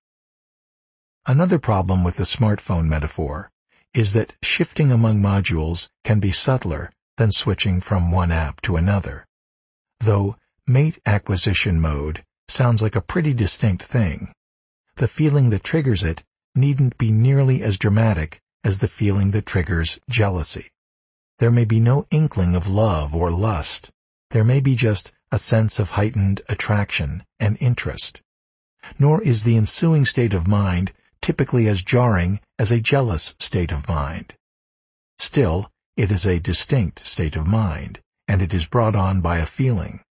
Another problem with the smartphone metaphor is that shifting among modules can be subtler than switching from one app to another. Though mate acquisition mode sounds like a pretty distinct thing, the feeling that triggers it needn't be nearly as dramatic as the feeling that triggers jealousy. There may be no inkling of love or lust. There may be just a sense of heightened attraction and interest. Nor is the ensuing state of mind typically as jarring as a jealous state of mind. Still, it is a distinct state of mind, and it is brought on by a feeling.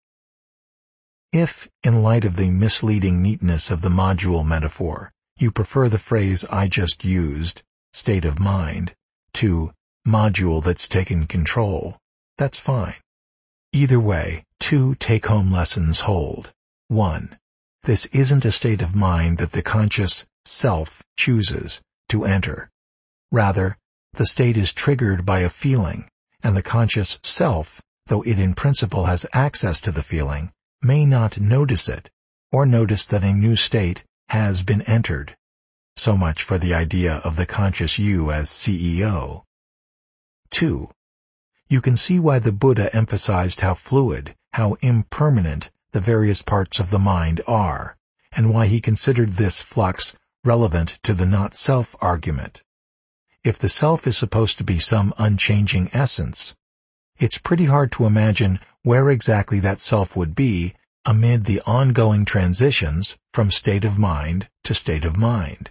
If, in light of the misleading neatness of the module metaphor, you prefer the phrase I just used, state of mind, to module that's taken control, that's fine. Either way, two take-home lessons hold. One, this isn't a state of mind that the conscious self chooses to enter. Rather, the state is triggered by a feeling, and the conscious self, though it in principle has access to the feeling, may not notice it, or notice that a new state has been entered. So much for the idea of the conscious you as C E O. Two, you can see why the Buddha emphasized how fluid, how impermanent the various parts of the mind are, and why he considered this flux relevant to the not-self argument. If the self is supposed to be some unchanging essence, it's pretty hard to imagine where exactly that self would be amid the ongoing transitions from state of mind to state of mind.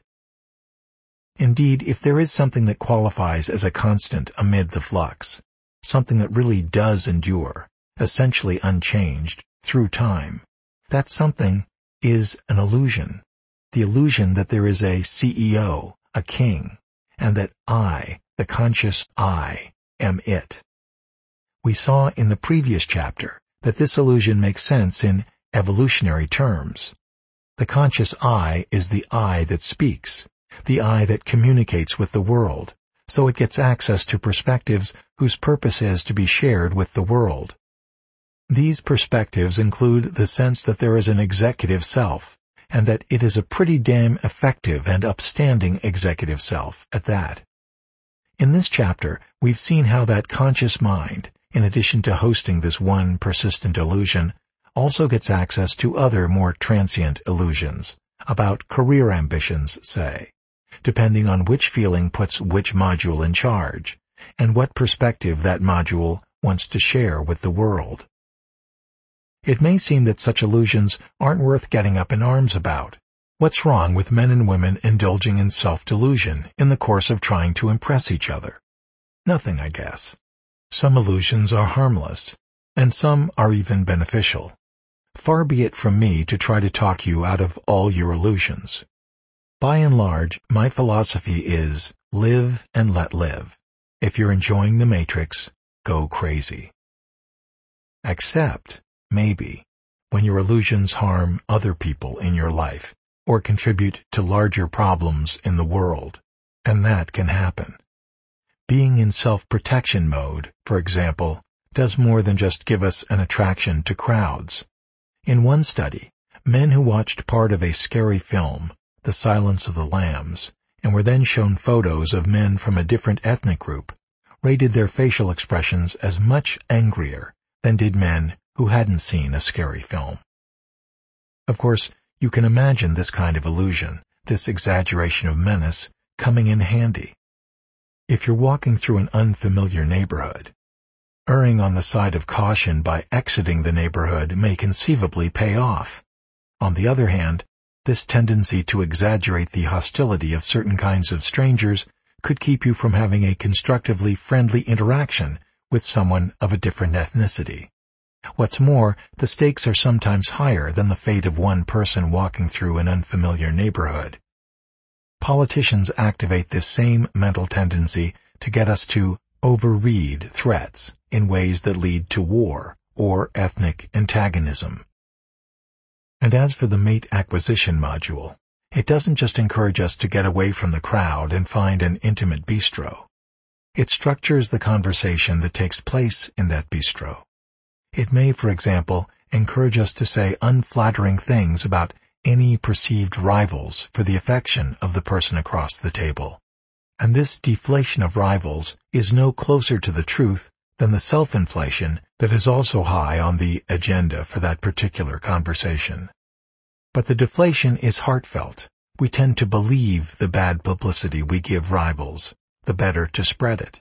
Indeed, if there is something that qualifies as a constant amid the flux, something that really does endure, essentially unchanged, through time, that something is an illusion. The illusion that there is a C E O, a king, and that I, the conscious I, am it. We saw in the previous chapter that this illusion makes sense in evolutionary terms. The conscious I is the I that speaks, the I that communicates with the world, so it gets access to perspectives whose purpose is to be shared with the world. These perspectives include the sense that there is an executive self, and that it is a pretty damn effective and upstanding executive self at that. In this chapter, we've seen how that conscious mind, in addition to hosting this one persistent illusion, also gets access to other more transient illusions, about career ambitions, say, depending on which feeling puts which module in charge, and what perspective that module wants to share with the world. It may seem that such illusions aren't worth getting up in arms about. What's wrong with men and women indulging in self-delusion in the course of trying to impress each other? Nothing, I guess. Some illusions are harmless, and some are even beneficial. Far be it from me to try to talk you out of all your illusions. By and large, my philosophy is, live and let live. If you're enjoying the Matrix, go crazy. Except, maybe, when your illusions harm other people in your life or contribute to larger problems in the world, and that can happen. Being in self-protection mode, for example, does more than just give us an attraction to crowds. In one study, men who watched part of a scary film, The Silence of the Lambs, and were then shown photos of men from a different ethnic group, rated their facial expressions as much angrier than did men who hadn't seen a scary film. Of course, you can imagine this kind of illusion, this exaggeration of menace, coming in handy. If you're walking through an unfamiliar neighborhood, erring on the side of caution by exiting the neighborhood may conceivably pay off. On the other hand, this tendency to exaggerate the hostility of certain kinds of strangers could keep you from having a constructively friendly interaction with someone of a different ethnicity. What's more, the stakes are sometimes higher than the fate of one person walking through an unfamiliar neighborhood. Politicians activate this same mental tendency to get us to overread threats in ways that lead to war or ethnic antagonism. And as for the mate acquisition module, it doesn't just encourage us to get away from the crowd and find an intimate bistro. It structures the conversation that takes place in that bistro. It may, for example, encourage us to say unflattering things about any perceived rivals for the affection of the person across the table. And this deflation of rivals is no closer to the truth than the self-inflation that is also high on the agenda for that particular conversation. But the deflation is heartfelt. We tend to believe the bad publicity we give rivals, the better to spread it.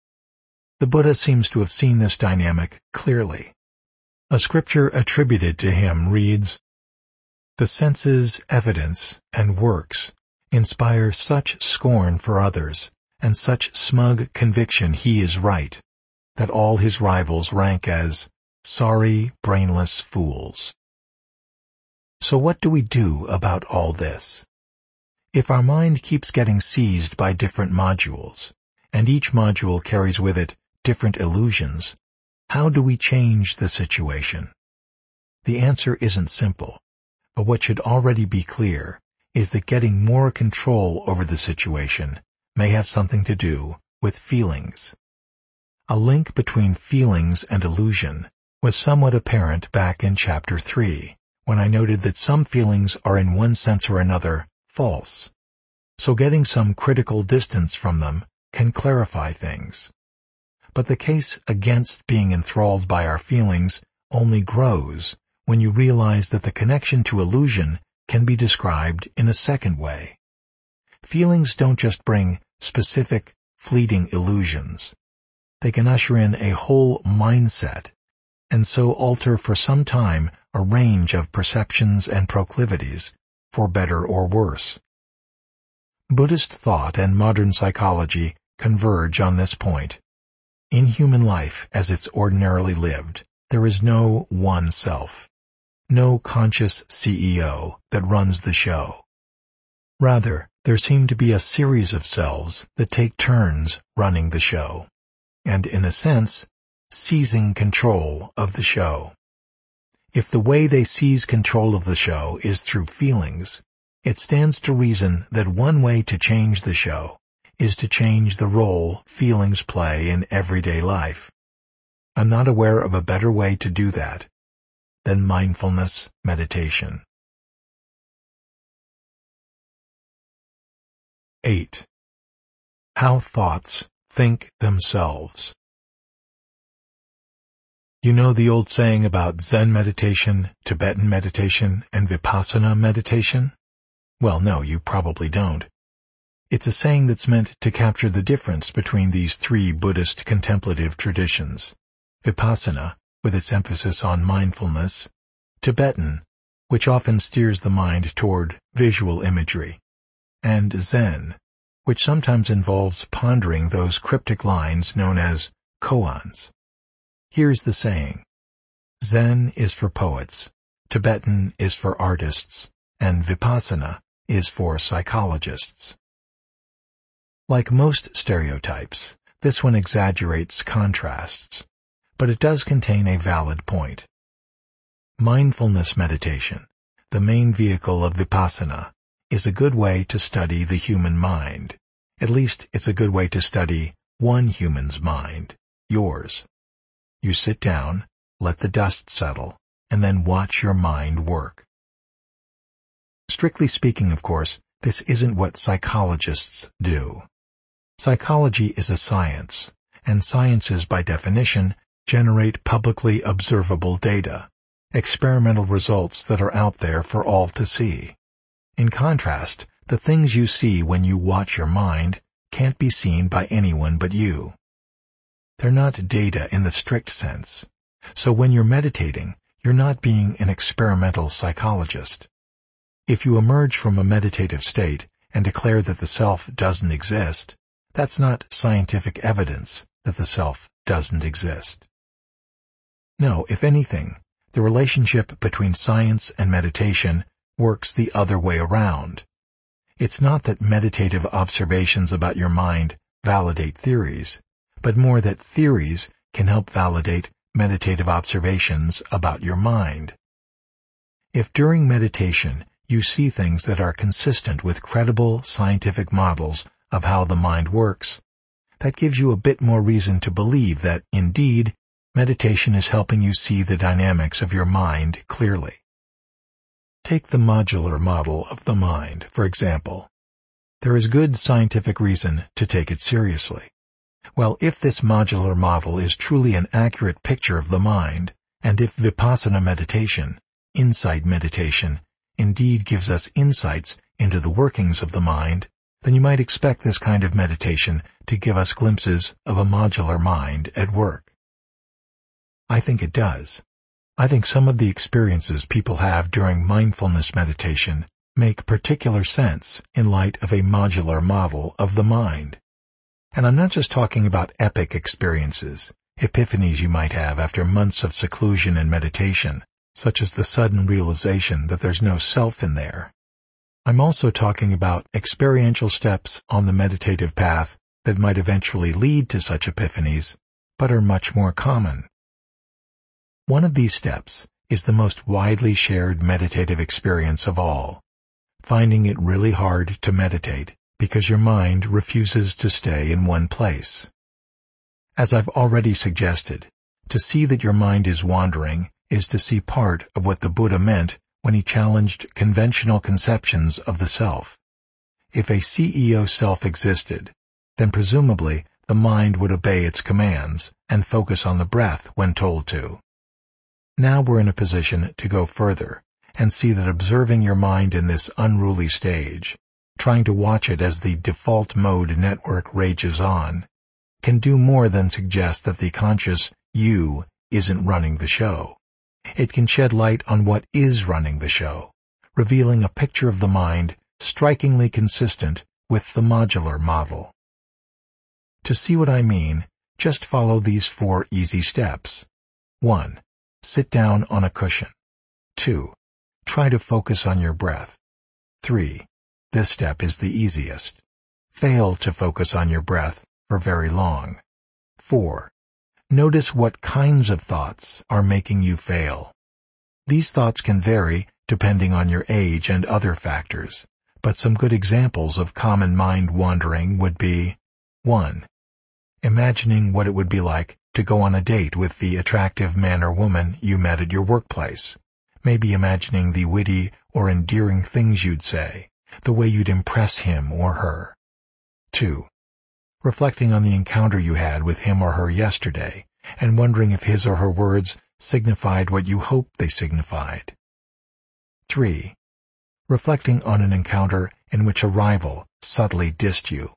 The Buddha seems to have seen this dynamic clearly. A scripture attributed to him reads, "The senses, evidence, and works inspire such scorn for others, and such smug conviction he is right, that all his rivals rank as sorry, brainless fools." So what do we do about all this? If our mind keeps getting seized by different modules, and each module carries with it different illusions, how do we change the situation? The answer isn't simple, but what should already be clear is that getting more control over the situation may have something to do with feelings. A link between feelings and illusion was somewhat apparent back in chapter three, when I noted that some feelings are in one sense or another false, so getting some critical distance from them can clarify things. But the case against being enthralled by our feelings only grows when you realize that the connection to illusion can be described in a second way. Feelings don't just bring specific, fleeting illusions. They can usher in a whole mindset, and so alter for some time a range of perceptions and proclivities, for better or worse. Buddhist thought and modern psychology converge on this point. In human life, as it's ordinarily lived, there is no one self, no conscious C E O that runs the show. Rather, there seem to be a series of selves that take turns running the show, and in a sense, seizing control of the show. If the way they seize control of the show is through feelings, it stands to reason that one way to change the show is to change the role feelings play in everyday life. I'm not aware of a better way to do that than mindfulness meditation. eight. How thoughts think themselves. You know the old saying about Zen meditation, Tibetan meditation, and Vipassana meditation? Well, no, you probably don't. It's a saying that's meant to capture the difference between these three Buddhist contemplative traditions: Vipassana, with its emphasis on mindfulness; Tibetan, which often steers the mind toward visual imagery; and Zen, which sometimes involves pondering those cryptic lines known as koans. Here's the saying: Zen is for poets, Tibetan is for artists, and Vipassana is for psychologists. Like most stereotypes, this one exaggerates contrasts, but it does contain a valid point. Mindfulness meditation, the main vehicle of vipassana, is a good way to study the human mind. At least it's a good way to study one human's mind, yours. You sit down, let the dust settle, and then watch your mind work. Strictly speaking, of course, this isn't what psychologists do. Psychology is a science, and sciences, by definition, generate publicly observable data, experimental results that are out there for all to see. In contrast, the things you see when you watch your mind can't be seen by anyone but you. They're not data in the strict sense, so when you're meditating, you're not being an experimental psychologist. If you emerge from a meditative state and declare that the self doesn't exist, that's not scientific evidence that the self doesn't exist. No, if anything, the relationship between science and meditation works the other way around. It's not that meditative observations about your mind validate theories, but more that theories can help validate meditative observations about your mind. If during meditation you see things that are consistent with credible scientific models of how the mind works, that gives you a bit more reason to believe that, indeed, meditation is helping you see the dynamics of your mind clearly. Take the modular model of the mind, for example. There is good scientific reason to take it seriously. Well, if this modular model is truly an accurate picture of the mind, and if vipassana meditation, insight meditation, indeed gives us insights into the workings of the mind, then you might expect this kind of meditation to give us glimpses of a modular mind at work. I think it does. I think some of the experiences people have during mindfulness meditation make particular sense in light of a modular model of the mind. And I'm not just talking about epic experiences, epiphanies you might have after months of seclusion and meditation, such as the sudden realization that there's no self in there. I'm also talking about experiential steps on the meditative path that might eventually lead to such epiphanies, but are much more common. One of these steps is the most widely shared meditative experience of all, finding it really hard to meditate because your mind refuses to stay in one place. As I've already suggested, to see that your mind is wandering is to see part of what the Buddha meant when he challenged conventional conceptions of the self. If a C E O self existed, then presumably the mind would obey its commands and focus on the breath when told to. Now we're in a position to go further and see that observing your mind in this unruly stage, trying to watch it as the default mode network rages on, can do more than suggest that the conscious you isn't running the show. It can shed light on what is running the show, revealing a picture of the mind strikingly consistent with the modular model. To see what I mean, just follow these four easy steps. one. Sit down on a cushion. two. Try to focus on your breath. three. This step is the easiest. Fail to focus on your breath for very long. four. Notice what kinds of thoughts are making you fail. These thoughts can vary depending on your age and other factors, but some good examples of common mind wandering would be one. Imagining what it would be like to go on a date with the attractive man or woman you met at your workplace, maybe imagining the witty or endearing things you'd say, the way you'd impress him or her. two. Reflecting on the encounter you had with him or her yesterday, and wondering if his or her words signified what you hoped they signified. three. Reflecting on an encounter in which a rival subtly dissed you.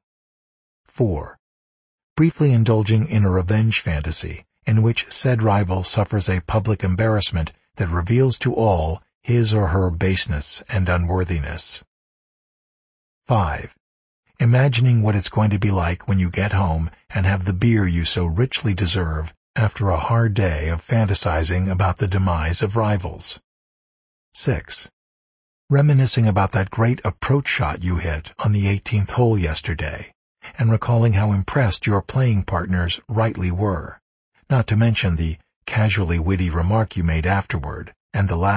four. Briefly indulging in a revenge fantasy in which said rival suffers a public embarrassment that reveals to all his or her baseness and unworthiness. five. Imagining what it's going to be like when you get home and have the beer you so richly deserve after a hard day of fantasizing about the demise of rivals. six. Reminiscing about that great approach shot you hit on the eighteenth hole yesterday, and recalling how impressed your playing partners rightly were, not to mention the casually witty remark you made afterward, and the laugh.